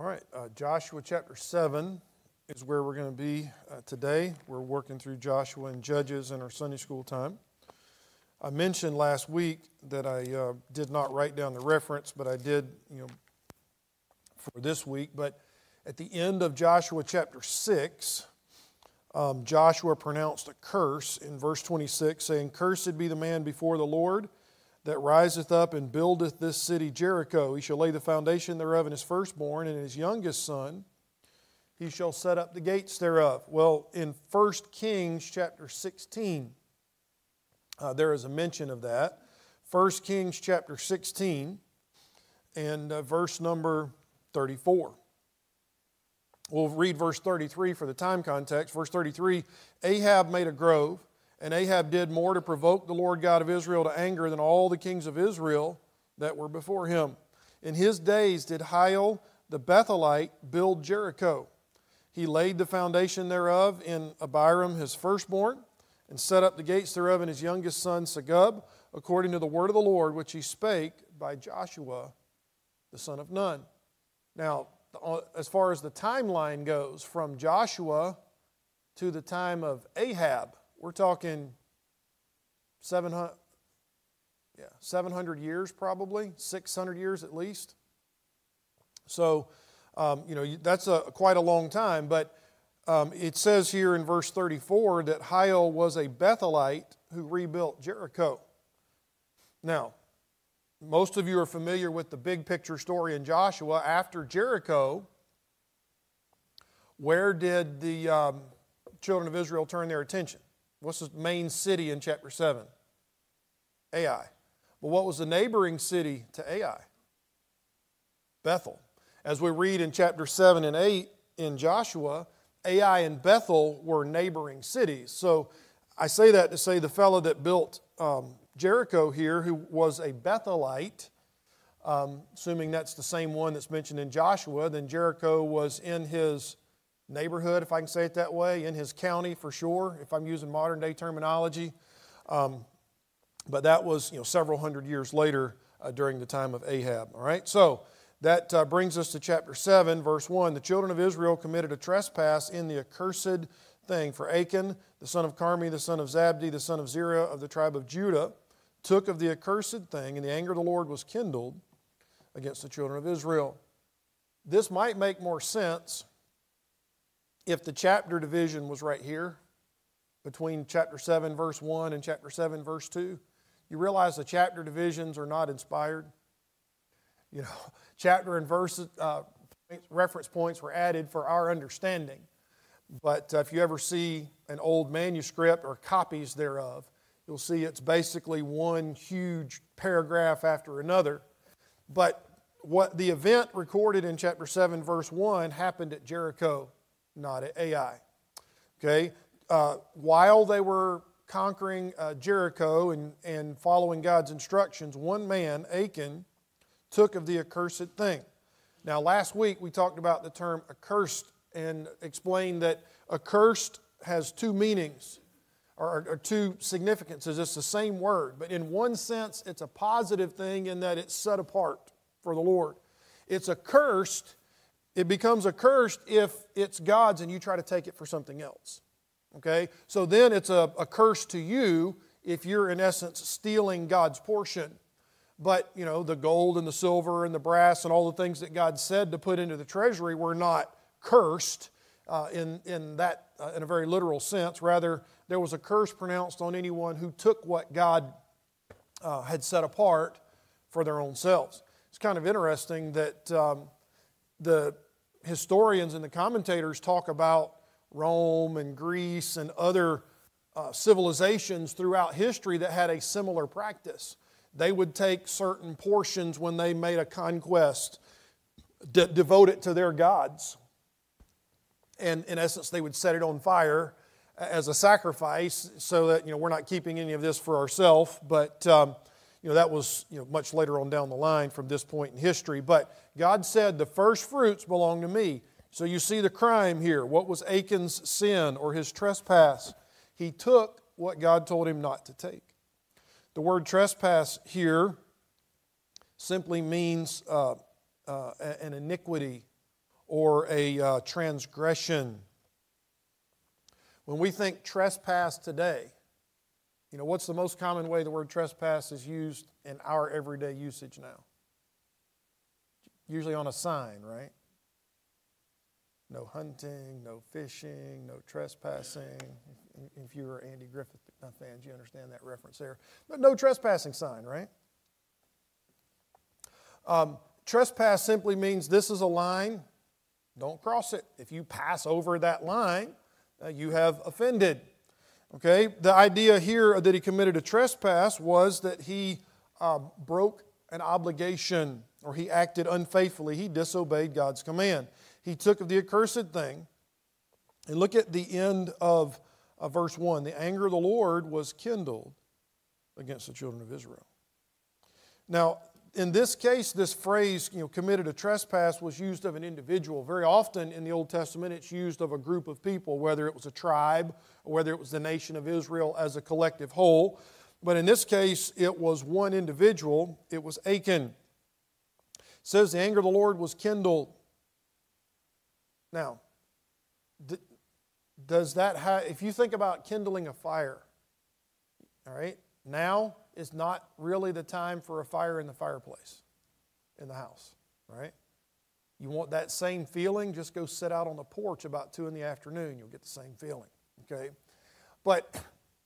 All right, Joshua chapter 7 is where we're going to be today. We're working through Joshua and Judges in our Sunday school time. I mentioned last week that I did not write down the reference, but I did, for this week. But at the end of Joshua chapter 6, Joshua pronounced a curse in verse 26, saying, "Cursed be the man before the Lord that riseth up and buildeth this city Jericho. He shall lay the foundation thereof in his firstborn, and in his youngest son he shall set up the gates thereof." Well, in 1 Kings chapter 16, there is a mention of that. 1 Kings chapter 16 and verse number 34. We'll read verse 33 for the time context. Verse 33, Ahab made a grove, and Ahab did more to provoke the Lord God of Israel to anger than all the kings of Israel that were before him. In his days did Hiel the Bethelite build Jericho. He laid the foundation thereof in Abiram his firstborn, and set up the gates thereof in his youngest son Segub, according to the word of the Lord, which he spake by Joshua the son of Nun. Now, as far as the timeline goes, from Joshua to the time of Ahab, we're talking 700 years probably, 600 years at least. So, that's quite a long time. But it says here in verse 34 that Hiel was a Bethelite who rebuilt Jericho. Now, most of you are familiar with the big picture story in Joshua. After Jericho, where did the children of Israel turn their attention? What's the main city in chapter 7? Ai. Well, what was the neighboring city to Ai? Bethel. As we read in chapter 7 and 8 in Joshua, Ai and Bethel were neighboring cities. So I say that to say the fellow that built Jericho here, who was a Bethelite, assuming that's the same one that's mentioned in Joshua, then Jericho was in his neighborhood, if I can say it that way, in his county for sure, if I'm using modern day terminology. But that was several hundred years later during the time of Ahab. All right, so that brings us to chapter 7, verse 1. The children of Israel committed a trespass in the accursed thing. For Achan, the son of Carmi, the son of Zabdi, the son of Zerah of the tribe of Judah, took of the accursed thing, and the anger of the Lord was kindled against the children of Israel. This might make more sense if the chapter division was right here, between chapter 7, verse 1 and chapter 7, verse 2. You realize the chapter divisions are not inspired? Chapter and verse reference points were added for our understanding. But if you ever see an old manuscript or copies thereof, you'll see it's basically one huge paragraph after another. But what the event recorded in chapter 7, verse 1 happened at Jericho, not at Ai. Okay? While they were conquering Jericho and following God's instructions, one man, Achan, took of the accursed thing. Now, last week we talked about the term accursed and explained that accursed has two meanings or two significances. It's the same word, but in one sense it's a positive thing in that it's set apart for the Lord. It's accursed. It becomes accursed if it's God's and you try to take it for something else. Okay? So then it's a curse to you if you're in essence stealing God's portion. But, the gold and the silver and the brass and all the things that God said to put into the treasury were not cursed in a very literal sense. Rather, there was a curse pronounced on anyone who took what God had set apart for their own selves. It's kind of interesting that the historians and the commentators talk about Rome and Greece and other civilizations throughout history that had a similar practice. They would take certain portions when they made a conquest, devote it to their gods. And in essence, they would set it on fire as a sacrifice so that, we're not keeping any of this for ourselves. But, that was, much later on down the line from this point in history. But God said, the first fruits belong to me. So you see the crime here. What was Achan's sin or his trespass? He took what God told him not to take. The word trespass here simply means an iniquity or a transgression. When we think trespass today, what's the most common way the word trespass is used in our everyday usage now? Usually on a sign, right? No hunting, no fishing, no trespassing. If you were Andy Griffith fans, you understand that reference there. But no trespassing sign, right? Trespass simply means this is a line, don't cross it. If you pass over that line, you have offended. Okay, the idea here that he committed a trespass was that he broke an obligation, or he acted unfaithfully. He disobeyed God's command. He took of the accursed thing. And look at the end of verse 1. The anger of the Lord was kindled against the children of Israel. Now, in this case, this phrase, committed a trespass, was used of an individual. Very often in the Old Testament, it's used of a group of people, whether it was a tribe or whether it was the nation of Israel as a collective whole. But in this case, it was one individual. It was Achan. It says the anger of the Lord was kindled. Now, does that if you think about kindling a fire, all right, now is not really the time for a fire in the fireplace in the house, right? You want that same feeling, just go sit out on the porch about 2 p.m, you'll get the same feeling, okay? But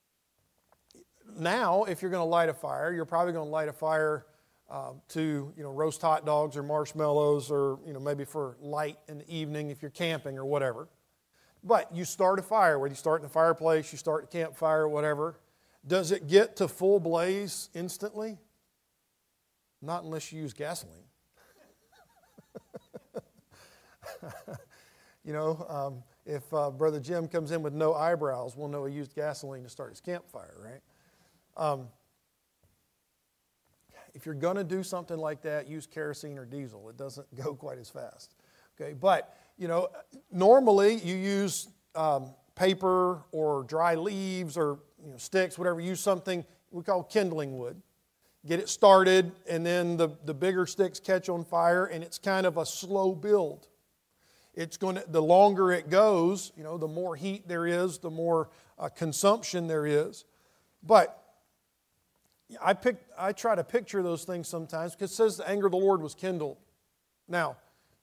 now, if you're going to light a fire, you're probably going to light a fire to roast hot dogs or marshmallows, or maybe for light in the evening if you're camping or whatever. But you start a fire, whether you start in the fireplace, you start the campfire, or whatever. Does it get to full blaze instantly? Not unless you use gasoline. If Brother Jim comes in with no eyebrows, we'll know he used gasoline to start his campfire, right? If you're going to do something like that, use kerosene or diesel. It doesn't go quite as fast. Okay, but normally you use paper or dry leaves or sticks, whatever. Use something we call kindling wood. Get it started, and then the bigger sticks catch on fire, and it's kind of a slow build. The longer it goes, the more heat there is, the more consumption there is. But I try to picture those things sometimes, because it says the anger of the Lord was kindled. Now,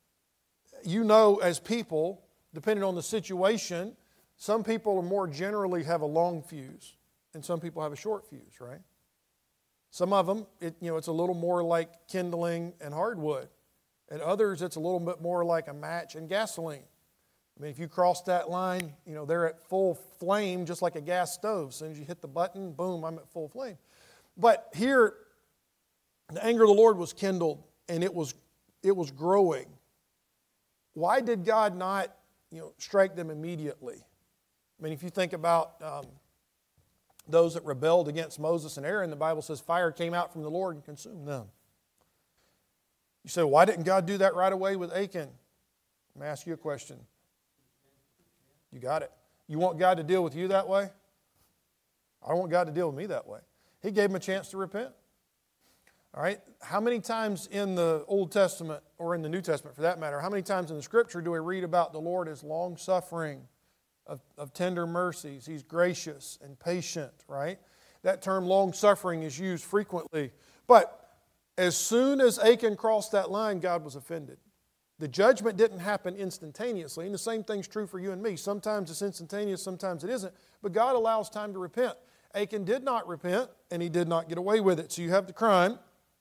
as people, depending on the situation, some people more generally have a long fuse, and some people have a short fuse, right? Some of them, it's a little more like kindling and hardwood. And others, it's a little bit more like a match and gasoline. I mean, if you cross that line, they're at full flame, just like a gas stove. As soon as you hit the button, boom, I'm at full flame. But here, the anger of the Lord was kindled, and it was growing. Why did God not, strike them immediately? I mean, if you think about those that rebelled against Moses and Aaron, the Bible says fire came out from the Lord and consumed them. You say, why didn't God do that right away with Achan? Let me ask you a question. You got it. You want God to deal with you that way? I don't want God to deal with me that way. He gave him a chance to repent. All right? How many times in the Old Testament, or in the New Testament for that matter, how many times in the Scripture do we read about the Lord as long-suffering, of tender mercies? He's gracious and patient, right? That term long-suffering is used frequently. But as soon as Achan crossed that line, God was offended. The judgment didn't happen instantaneously, and the same thing's true for you and me. Sometimes it's instantaneous, sometimes it isn't. But God allows time to repent. Achan did not repent, and he did not get away with it. So you have the crime.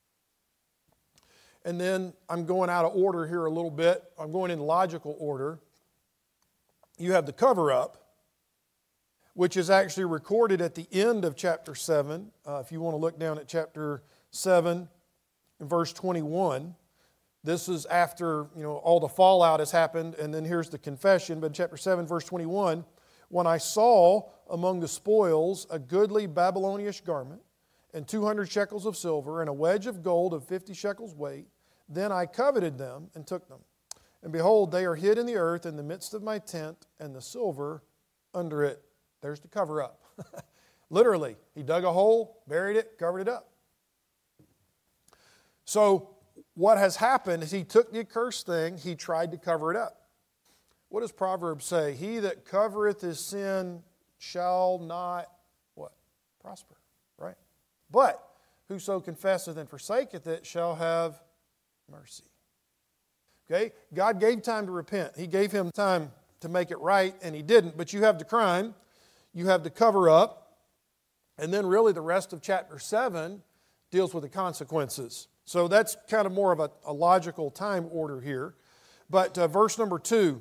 And then I'm going out of order here a little bit. I'm going in logical order. You have the cover-up, which is actually recorded at the end of chapter 7. If you want to look down at chapter 7 and verse 21. This is after, all the fallout has happened, and then here's the confession. But in chapter 7, verse 21, when I saw among the spoils a goodly Babylonish garment, and 200 shekels of silver, and a wedge of gold of 50 shekels weight, then I coveted them and took them. And behold, they are hid in the earth in the midst of my tent, and the silver under it. There's the cover-up. Literally, he dug a hole, buried it, covered it up. So, what has happened is he took the accursed thing, he tried to cover it up. What does Proverbs say? He that covereth his sin shall not, what? Prosper, right? But whoso confesseth and forsaketh it shall have mercy. Okay? God gave time to repent. He gave him time to make it right, and he didn't. But you have the crime, you have the cover up, and then really the rest of chapter 7 deals with the consequences. So that's kind of more of a logical time order here. But verse number 2,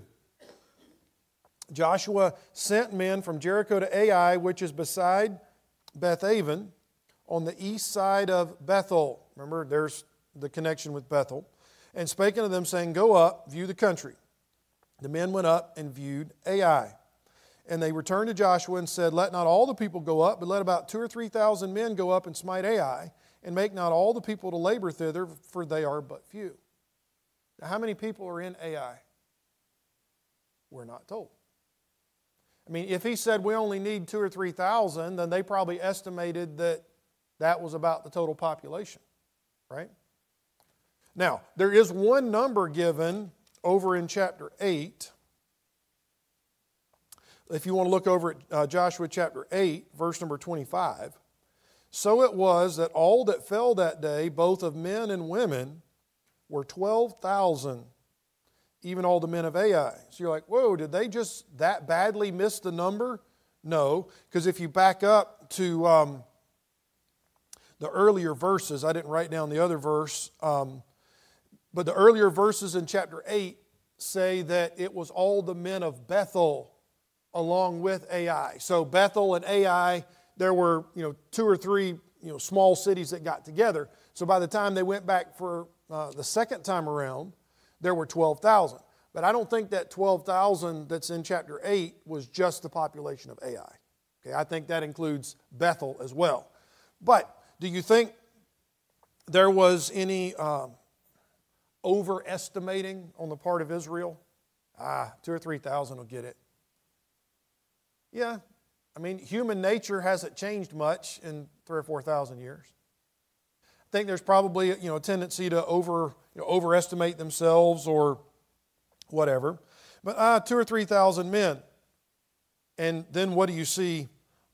Joshua sent men from Jericho to Ai, which is beside Bethaven, on the east side of Bethel. Remember, there's the connection with Bethel. And spake unto them, saying, Go up, view the country. The men went up and viewed Ai. And they returned to Joshua and said, Let not all the people go up, but let about 2,000 or 3,000 men go up and smite Ai, and make not all the people to labor thither, for they are but few. Now, how many people are in Ai? We're not told. I mean, if he said we only need 2,000 or 3,000, then they probably estimated that that was about the total population, right? Now, there is one number given over in chapter 8. If you want to look over at Joshua chapter 8, verse number 25. So it was that all that fell that day, both of men and women, were 12,000, even all the men of Ai. So you're like, whoa, did they just that badly miss the number? No, because if you back up to the earlier verses, I didn't write down the other verse, but the earlier verses in chapter 8 say that it was all the men of Bethel along with Ai. So Bethel and Ai, there were 2 or 3 small cities that got together. So by the time they went back for the second time around, there were 12,000. But I don't think that 12,000 that's in chapter 8 was just the population of Ai. Okay, I think that includes Bethel as well. But do you think there was any overestimating on the part of Israel? 2,000 or 3,000 will get it. Yeah, I mean, human nature hasn't changed much in 3,000 or 4,000 years. I think there's probably a tendency to overestimate themselves or whatever. But 2,000 or 3,000 men. And then what do you see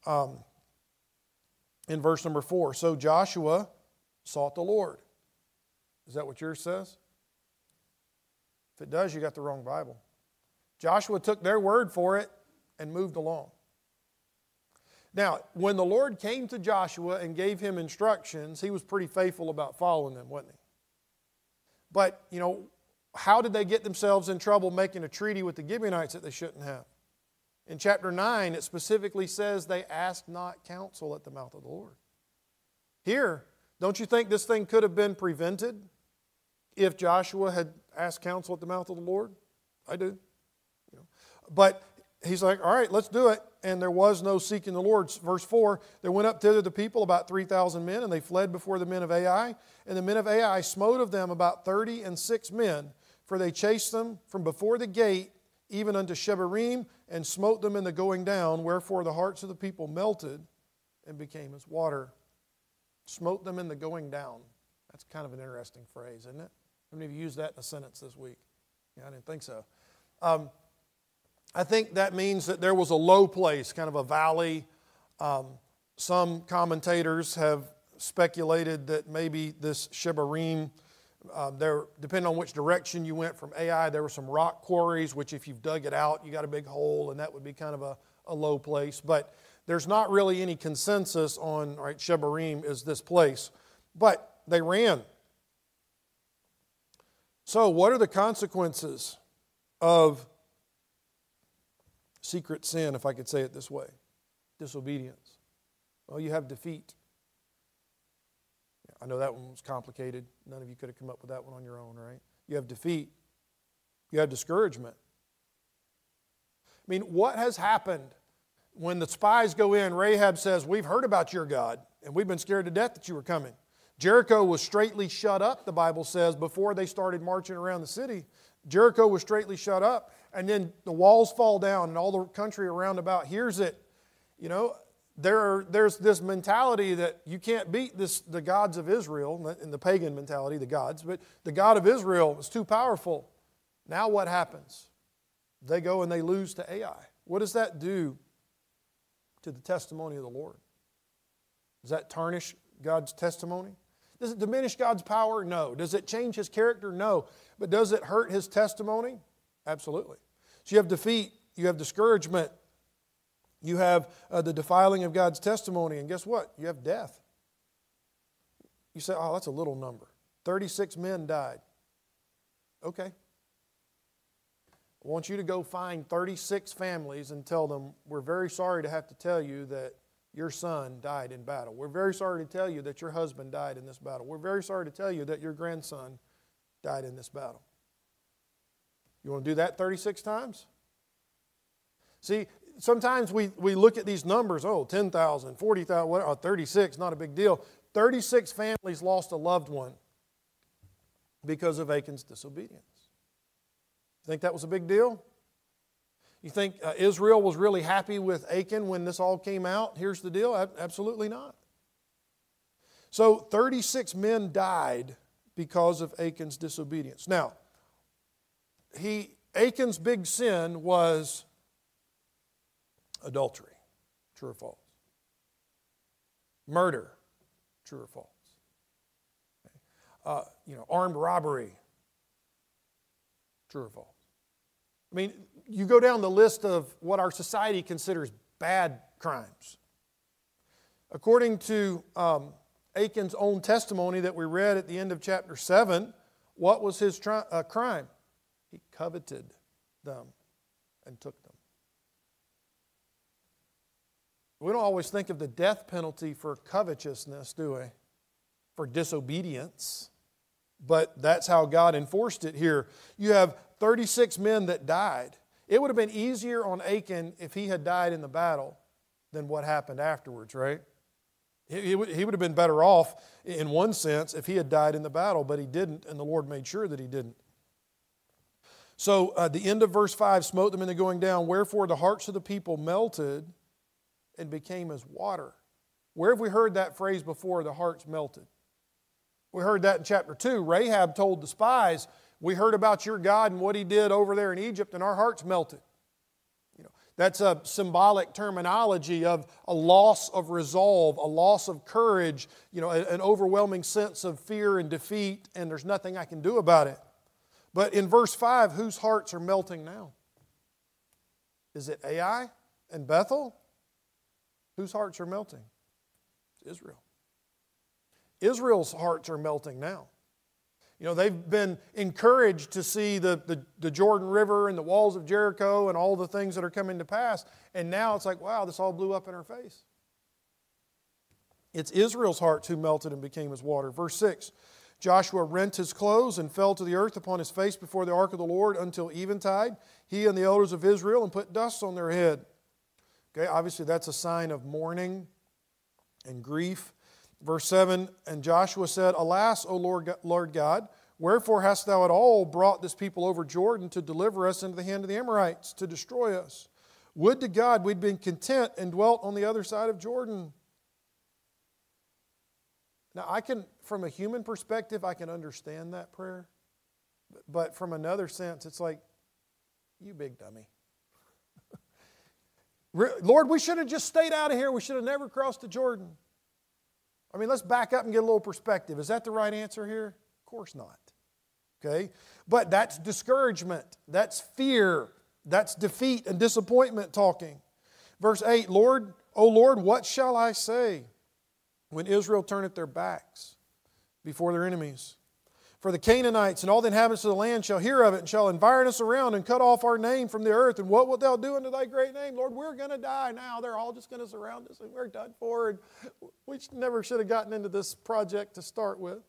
in verse number 4? So Joshua sought the Lord. Is that what yours says? If it does, you got the wrong Bible. Joshua took their word for it and moved along. Now, when the Lord came to Joshua and gave him instructions, he was pretty faithful about following them, wasn't he? But, how did they get themselves in trouble making a treaty with the Gibeonites that they shouldn't have? In chapter 9, it specifically says they asked not counsel at the mouth of the Lord. Here, don't you think this thing could have been prevented if Joshua had asked counsel at the mouth of the Lord? I do. But he's like, all right, let's do it. And there was no seeking the Lord. Verse 4, there went up thither the people, about 3,000 men, and they fled before the men of Ai. And the men of Ai smote of them about 36 men, for they chased them from before the gate, even unto Shebarim, and smote them in the going down, wherefore the hearts of the people melted and became as water. Smote them in the going down. That's kind of an interesting phrase, isn't it? How many of you used that in a sentence this week? Yeah, I didn't think so. I think that means that there was a low place, kind of a valley. Some commentators have speculated that maybe this Shebarim, depending on which direction you went from Ai, there were some rock quarries, which if you've dug it out, you got a big hole, and that would be kind of a low place. But there's not really any consensus on, right, Shebarim is this place. But they ran. So what are the consequences of secret sin, if I could say it this way? Disobedience. Well, you have defeat. I know that one was complicated. None of you could have come up with that one on your own, right? You have defeat. You have discouragement. I mean, what has happened when the spies go in? Rahab says, we've heard about your God, and we've been scared to death that you were coming. Jericho was straightly shut up, the Bible says, before they started marching around the city. Jericho was straightly shut up, and then the walls fall down, and all the country around about hears it. there's this mentality that you can't beat the gods of Israel, in the pagan mentality, the gods, but the God of Israel is too powerful. Now what happens? They go and they lose to Ai. What does that do to the testimony of the Lord? Does that tarnish God's testimony? Does it diminish God's power? No. Does it change His character? No. But does it hurt His testimony? Absolutely. So you have defeat, you have discouragement, you have the defiling of God's testimony, and guess what? You have death. You say, oh, that's a little number. 36 men died. Okay. I want you to go find 36 families and tell them, we're very sorry to have to tell you that your son died in battle. We're very sorry to tell you that your husband died in this battle. We're very sorry to tell you that your grandson died in this battle. You want to do that 36 times? See, sometimes we look at these numbers, 10,000, 40,000, 36, not a big deal. 36 families lost a loved one because of Achan's disobedience. You think that was a big deal? You think Israel was really happy with Achan when this all came out? Here's the deal. Absolutely not. So 36 men died because of Achan's disobedience. Now, Achan's big sin was adultery. True or false? Murder. True or false? Armed robbery. True or false? I mean, you go down the list of what our society considers bad crimes. According to Achan's own testimony that we read at the end of chapter 7, what was his crime? He coveted them and took them. We don't always think of the death penalty for covetousness, do we? For disobedience. But that's how God enforced it here. You have 36 men that died. It would have been easier on Achan if he had died in the battle than what happened afterwards, right? He would have been better off in one sense if he had died in the battle, but he didn't, and the Lord made sure that he didn't. So the end of verse 5, smote them in the going down, wherefore the hearts of the people melted and became as water. Where have we heard that phrase before, the hearts melted? We heard that in chapter 2. Rahab told the spies, we heard about your God and what He did over there in Egypt, and our hearts melted. That's a symbolic terminology of a loss of resolve, a loss of courage, an overwhelming sense of fear and defeat, and there's nothing I can do about it. But in verse 5, whose hearts are melting now? Is it Ai and Bethel? Whose hearts are melting? It's Israel. Israel's hearts are melting now. They've been encouraged to see the Jordan River and the walls of Jericho and all the things that are coming to pass. And now it's like, wow, this all blew up in our face. It's Israel's hearts who melted and became as water. Verse 6, Joshua rent his clothes and fell to the earth upon his face before the ark of the Lord until eventide, he and the elders of Israel, and put dust on their head. Okay, obviously that's a sign of mourning and grief. Verse 7, and Joshua said, Alas, O Lord God, wherefore hast thou at all brought this people over Jordan to deliver us into the hand of the Amorites, to destroy us? Would to God we'd been content and dwelt on the other side of Jordan. Now, from a human perspective, I can understand that prayer. But from another sense, it's like, you big dummy. Lord, we should have just stayed out of here. We should have never crossed the Jordan. I mean, let's back up and get a little perspective. Is that the right answer here? Of course not. Okay? But that's discouragement. That's fear. That's defeat and disappointment talking. Verse 8, Lord, O Lord, what shall I say when Israel turneth their backs before their enemies? For the Canaanites and all the inhabitants of the land shall hear of it and shall environ us around and cut off our name from the earth. And what wilt thou do unto thy great name? Lord, we're going to die now. They're all just going to surround us and we're done for. And we never should have gotten into this project to start with.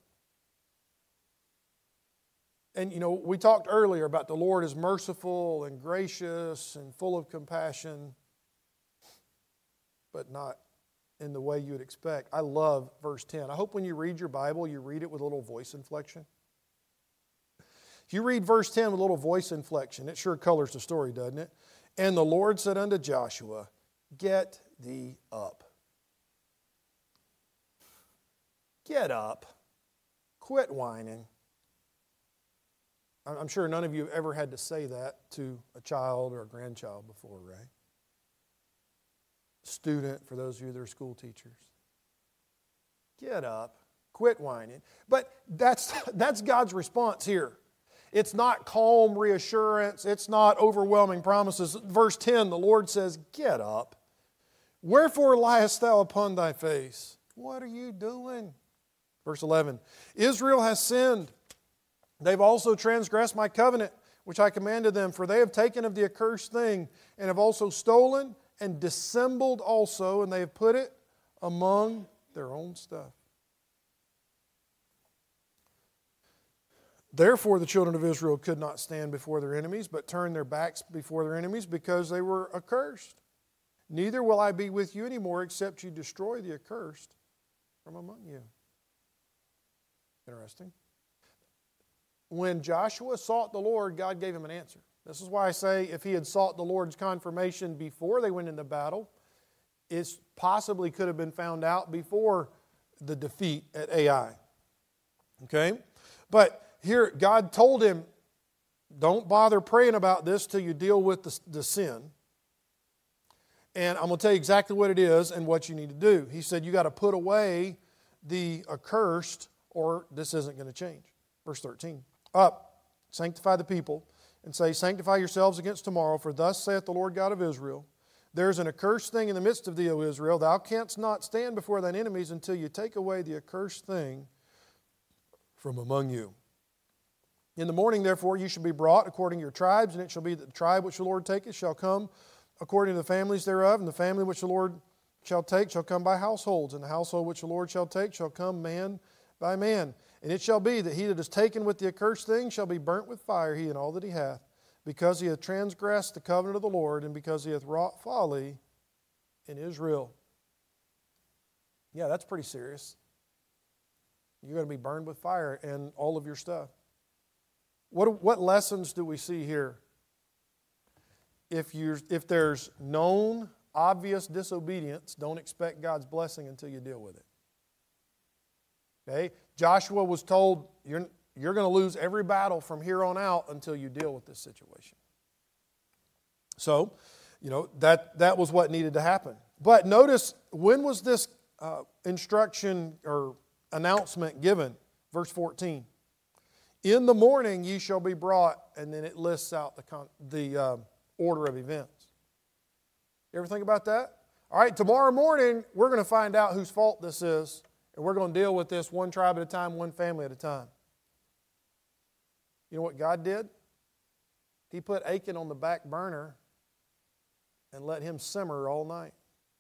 And we talked earlier about the Lord is merciful and gracious and full of compassion, but not in the way you would expect. I love verse 10. I hope when you read your Bible, you read it with a little voice inflection. If you read verse 10 with a little voice inflection, it sure colors the story, doesn't it? And the Lord said unto Joshua, Get thee up. get up, quit whining. I'm sure none of you have ever had to say that to a child or a grandchild before, right? Student, for those of you that are school teachers. Get up, quit whining. But that's God's response here. It's not calm reassurance. It's not overwhelming promises. Verse 10, the Lord says, get up. Wherefore liest thou upon thy face? What are you doing? Verse 11, Israel has sinned. They've also transgressed my covenant, which I commanded them, for they have taken of the accursed thing, and have also stolen and dissembled also, and they have put it among their own stuff. Therefore the children of Israel could not stand before their enemies, but turned their backs before their enemies, because they were accursed. Neither will I be with you anymore, except you destroy the accursed from among you. Interesting. When Joshua sought the Lord, God gave him an answer. This is why I say if he had sought the Lord's confirmation before they went into battle, it possibly could have been found out before the defeat at Ai. Okay? But here, God told him, don't bother praying about this till you deal with the sin. And I'm going to tell you exactly what it is and what you need to do. He said, you got to put away the accursed, or this isn't going to change. Verse 13. Up, sanctify the people, and say, sanctify yourselves against tomorrow, for thus saith the Lord God of Israel, there is an accursed thing in the midst of thee, O Israel. Thou canst not stand before thine enemies until you take away the accursed thing from among you. In the morning, therefore, you shall be brought according to your tribes, and it shall be that the tribe which the Lord taketh shall come according to the families thereof, and the family which the Lord shall take shall come by households, and the household which the Lord shall take shall come man by man. And it shall be that he that is taken with the accursed thing shall be burnt with fire, he and all that he hath, because he hath transgressed the covenant of the Lord, and because he hath wrought folly in Israel. Yeah, that's pretty serious. You're going to be burned with fire and all of your stuff. What lessons do we see here? If there's known, obvious disobedience, don't expect God's blessing until you deal with it. Okay? Joshua was told, you're going to lose every battle from here on out until you deal with this situation. So, that was what needed to happen. But notice, when was this instruction or announcement given? Verse 14. In the morning ye shall be brought, and then it lists out the order of events. You ever think about that? All right, tomorrow morning we're going to find out whose fault this is, and we're going to deal with this one tribe at a time, one family at a time. You know what God did? He put Achan on the back burner and let him simmer all night.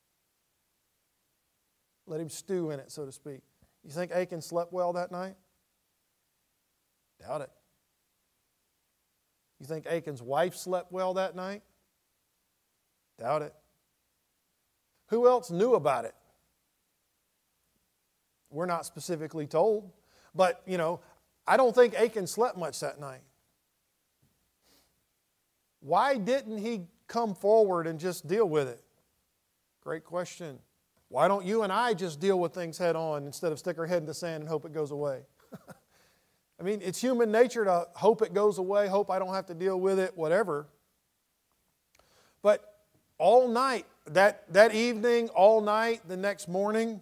Let him stew in it, so to speak. You think Achan slept well that night? Doubt it. You think Achan's wife slept well that night? Doubt it. Who else knew about it? We're not specifically told. But, I don't think Achan slept much that night. Why didn't he come forward and just deal with it? Great question. Why don't you and I just deal with things head on instead of stick our head in the sand and hope it goes away? I mean, it's human nature to hope it goes away, hope I don't have to deal with it, whatever. But all night, that evening, all night, the next morning,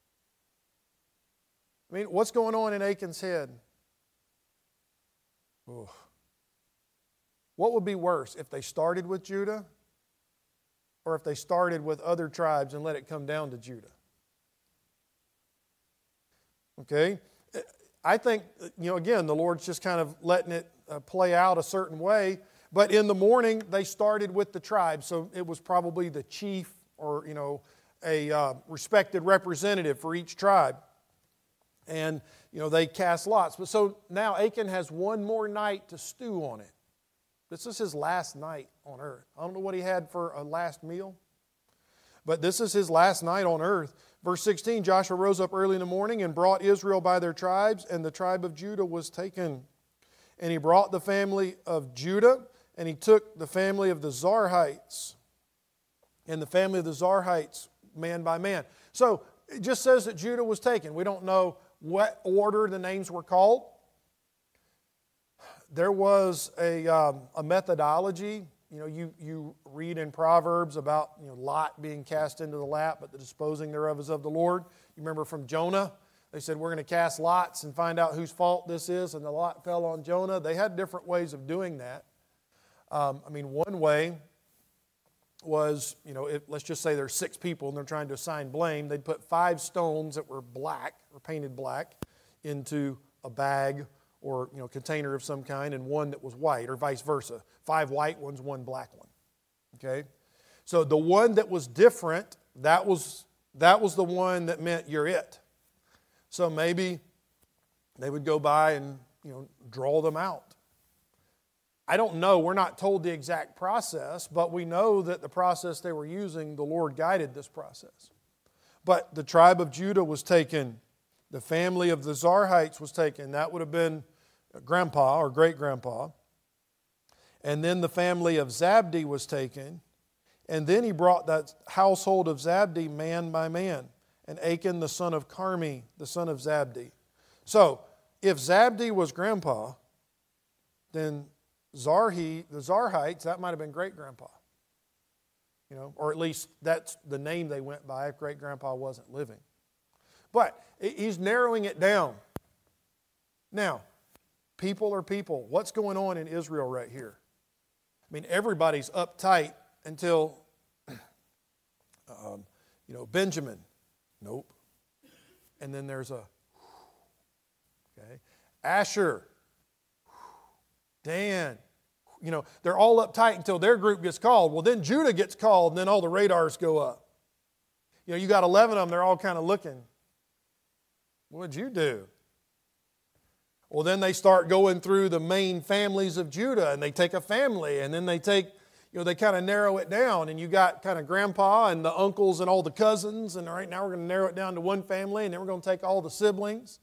I mean, what's going on in Achan's head? Ooh. What would be worse, if they started with Judah or if they started with other tribes and let it come down to Judah? Okay? I think, again, the Lord's just kind of letting it play out a certain way. But in the morning, they started with the tribe. So it was probably the chief or, a respected representative for each tribe. And, they cast lots. But so now Achan has one more night to stew on it. This is his last night on earth. I don't know what he had for a last meal, but this is his last night on earth. Verse 16, Joshua rose up early in the morning and brought Israel by their tribes, and the tribe of Judah was taken. And he brought the family of Judah, and he took the family of the Zarhites, and the family of the Zarhites man by man. So it just says that Judah was taken. We don't know what order the names were called. There was a methodology. You read in Proverbs about Lot being cast into the lap, but the disposing thereof is of the Lord. You remember from Jonah, they said, we're going to cast lots and find out whose fault this is, and the lot fell on Jonah. They had different ways of doing that. One way was, let's just say there's 6 people and they're trying to assign blame. They'd put 5 stones that were black or painted black into a bag or container of some kind, and 1 that was white, or vice versa. 5 white ones, 1 black one. Okay? So the one that was different, that was the one that meant you're it. So maybe they would go by and draw them out. I don't know. We're not told the exact process, but we know that the process they were using, the Lord guided this process. But the tribe of Judah was taken. The family of the Zarhites was taken. That would have been grandpa or great-grandpa. And then the family of Zabdi was taken. And then he brought that household of Zabdi man by man. And Achan the son of Carmi, the son of Zabdi. So, if Zabdi was grandpa, then the Zarhites, that might have been great-grandpa. Or at least that's the name they went by if great-grandpa wasn't living. But he's narrowing it down. Now, people are people. What's going on in Israel right here? Everybody's uptight until, Benjamin. Nope. And then there's Asher. Dan. They're all uptight until their group gets called. Well, then Judah gets called, and then all the radars go up. You got 11 of them, they're all kind of looking. What'd you do? Well, then they start going through the main families of Judah, and they take a family, and then they take, they kind of narrow it down, and you got kind of grandpa and the uncles and all the cousins, and all right, now we're going to narrow it down to one family, and then we're going to take all the siblings.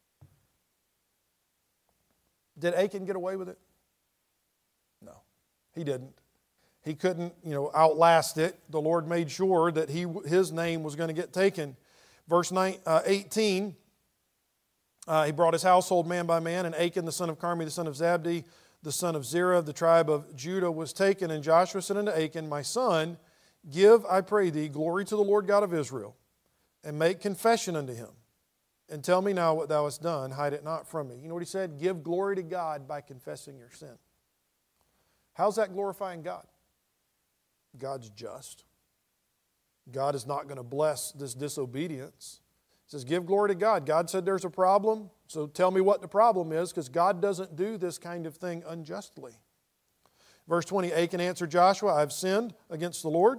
Did Achan get away with it? No, he didn't. He couldn't, outlast it. The Lord made sure that his name was going to get taken. Verse 18, he brought his household man by man, and Achan the son of Carmi, the son of Zabdi, the son of Zerah, of the tribe of Judah, was taken. And Joshua said unto Achan, my son, give, I pray thee, glory to the Lord God of Israel, and make confession unto him. And tell me now what thou hast done, hide it not from me. You know what he said? Give glory to God by confessing your sin. How's that glorifying God? God's just. God is not going to bless this disobedience. He says, give glory to God. God said there's a problem, so tell me what the problem is, because God doesn't do this kind of thing unjustly. Verse 20, Achan answered Joshua, I've sinned against the Lord.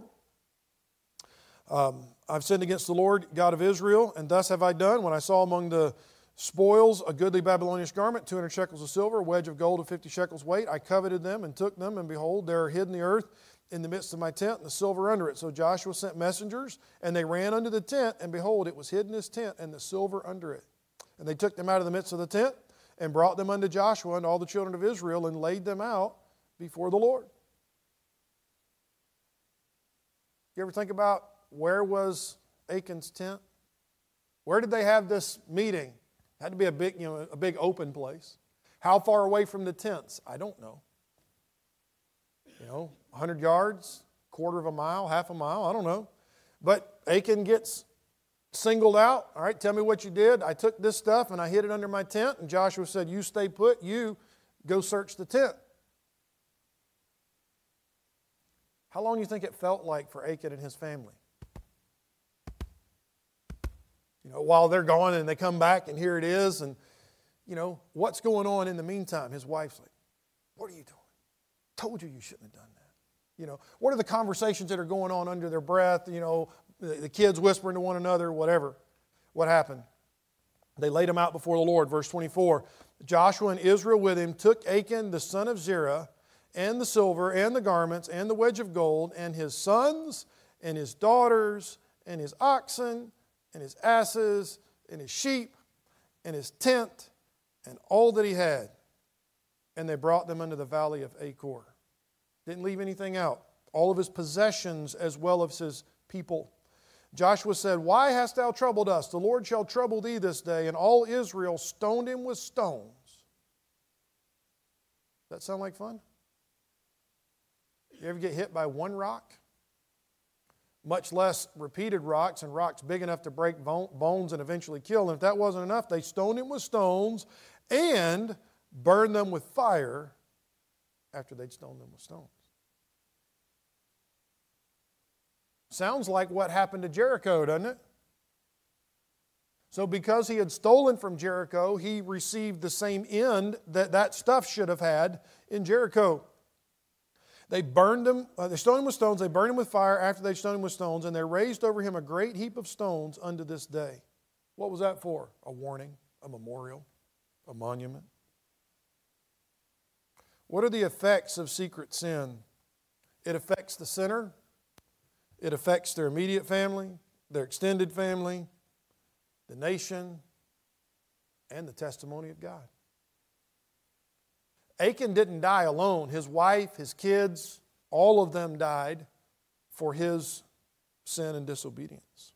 I've sinned against the Lord God of Israel, and thus have I done, when I saw among the spoils a goodly Babylonish garment, 200 shekels of silver, a wedge of gold of 50 shekels weight. I coveted them and took them, and behold, they are hid in the earth in the midst of my tent, and the silver under it. So Joshua sent messengers, and they ran unto the tent, and behold, it was hid in his tent, and the silver under it. And they took them out of the midst of the tent, and brought them unto Joshua and all the children of Israel, and laid them out before the Lord. You ever think about where was Achan's tent? Where did they have this meeting? It had to be a big open place. How far away from the tents? I don't know. 100 yards, quarter of a mile, half a mile, I don't know. But Achan gets singled out. All right, tell me what you did. I took this stuff and I hid it under my tent. And Joshua said, you stay put, you go search the tent. How long do you think it felt like for Achan and his family? While they're gone and they come back and here it is, and what's going on in the meantime? His wife's like, what are you doing? Told you shouldn't have done that. What are the conversations that are going on under their breath? The kids whispering to one another, whatever. What happened? They laid him out before the Lord. Verse 24, Joshua and Israel with him took Achan the son of Zerah, and the silver, and the garments, and the wedge of gold, and his sons, and his daughters, and his oxen, and his asses, and his sheep, and his tent, and all that he had. And they brought them into the valley of Achor. Didn't leave anything out. All of his possessions as well as his people. Joshua said, "Why hast thou troubled us? The Lord shall trouble thee this day." And all Israel stoned him with stones. Does that sound like fun? You ever get hit by one rock? Much less repeated rocks and rocks big enough to break bones and eventually kill. And if that wasn't enough, they stoned him with stones and burned them with fire after they'd stoned them with stones. Sounds like what happened to Jericho, doesn't it? So because he had stolen from Jericho, he received the same end that that stuff should have had in Jericho. They burned him, they stoned him with stones, they burned him with fire after they stoned him with stones, and they raised over him a great heap of stones unto this day. What was that for? A warning, a memorial, a monument. What are the effects of secret sin? It affects the sinner, it affects their immediate family, their extended family, the nation, and the testimony of God. Achan didn't die alone. His wife, his kids, all of them died for his sin and disobedience.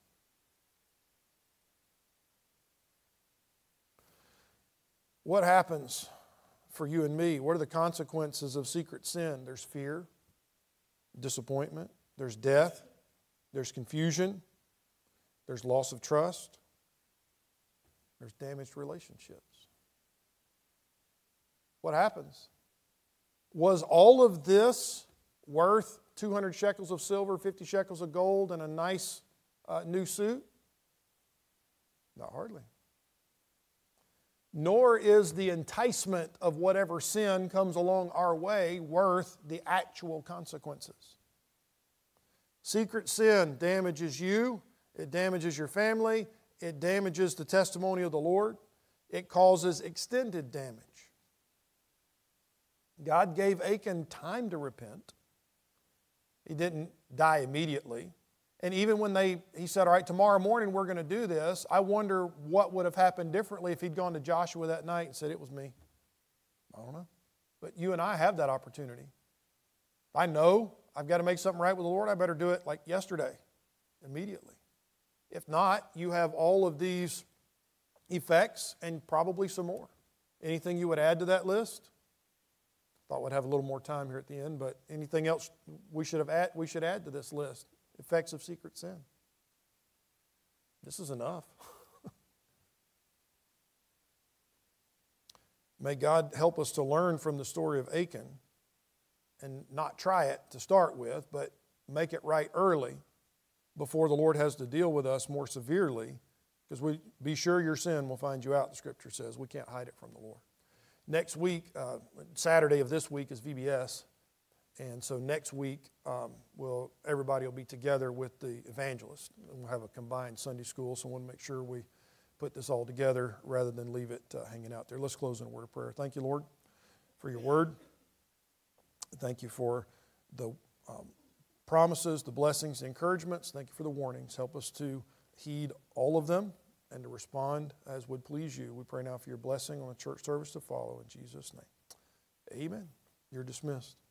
What happens for you and me? What are the consequences of secret sin? There's fear, disappointment, there's death, there's confusion, there's loss of trust, there's damaged relationships. What happens? Was all of this worth 200 shekels of silver, 50 shekels of gold, and a nice new suit? Not hardly. Nor is the enticement of whatever sin comes along our way worth the actual consequences. Secret sin damages you, it damages your family, it damages the testimony of the Lord, it causes extended damage. God gave Achan time to repent. He didn't die immediately. And even when he said, all right, tomorrow morning we're going to do this, I wonder what would have happened differently if he'd gone to Joshua that night and said, it was me. I don't know. But you and I have that opportunity. If I know I've got to make something right with the Lord, I better do it like yesterday, immediately. If not, you have all of these effects and probably some more. Anything you would add to that list? Thought we'd have a little more time here at the end, but anything else we should add to this list? Effects of secret sin. This is enough. May God help us to learn from the story of Achan and not try it to start with, but make it right early before the Lord has to deal with us more severely, because we be sure your sin will find you out, the Scripture says. We can't hide it from the Lord. Next week, Saturday of this week is VBS, and so next week everybody will be together with the evangelist. We'll have a combined Sunday school, so I want to make sure we put this all together rather than leave it hanging out there. Let's close in a word of prayer. Thank you, Lord, for your word. Thank you for the promises, the blessings, the encouragements. Thank you for the warnings. Help us to heed all of them and to respond as would please you. We pray now for your blessing on the church service to follow in Jesus' name. Amen. You're dismissed.